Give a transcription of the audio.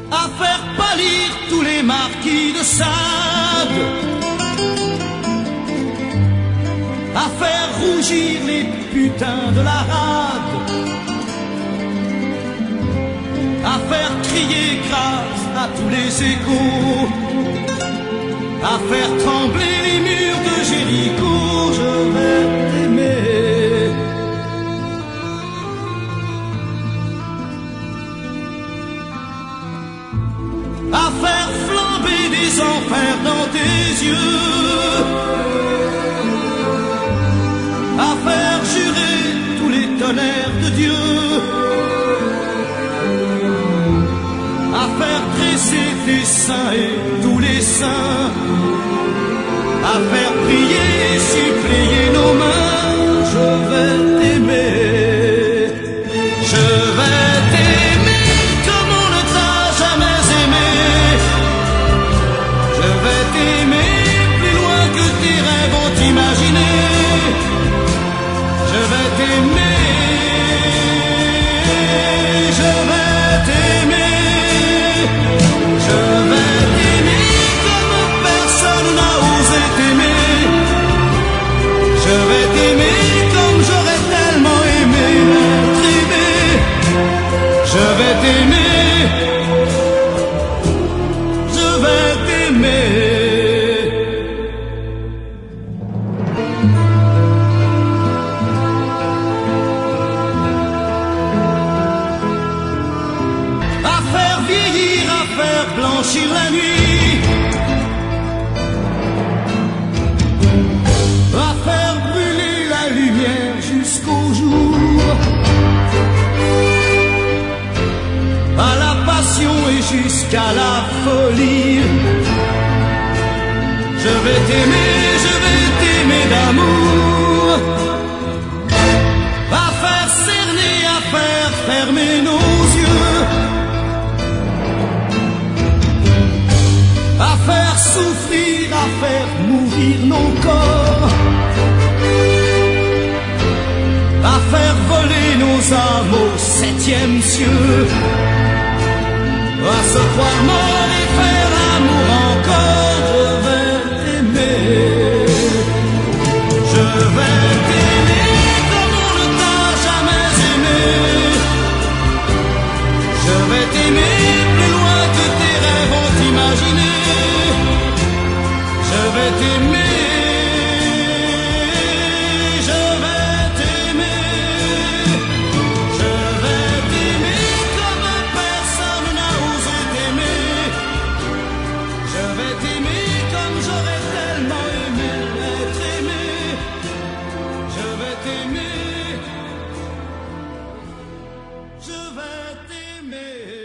à faire pâlir tous les marquis de Sade, à faire rougir les putains de la rade, à faire crier grâce à tous les échos, à faire trembler les murs de Jéricho. Je vais t'aimer. À faire flamber des enfers dans tes yeux, à faire jurer tous les tonnerres de Dieu, à faire dresser tes seins et tous les saints, à faire prier et suppléer nos mains. Je vais t'aimer. Je vais t'aimer comme on ne t'a jamais aimé. Je vais t'aimer plus loin que tes rêves ont imaginé. Je vais t'aimer. Je vais t'aimer. Je vais t'aimer comme personne n'a osé t'aimer. Je vais t'aimer comme j'aurais tellement aimé être aimé. Je vais t'aimer. Je vais t'aimer. À faire vieillir, à faire blanchir la nuit, à faire brûler la lumière jusqu'au jour, à la passion et jusqu'à la folie. Je vais t'aimer d'amour, à faire cerner, à faire fermer nos yeux, à faire souffrir, à faire mourir nos corps, à faire voler nos âmes au septième cieux, à se croire mort et faire l'amour encore. Je vais t'aimer comme on ne t'a jamais aimé. Je vais t'aimer plus loin que tes rêves ont imaginé. Je vais t'aimer. Je vais t'aimer. Je vais t'aimer comme personne n'a osé t'aimer. Je vais t'aimer comme j'aurais tellement aimé être aimé. Je vais t'aimer. Je vais t'aimer.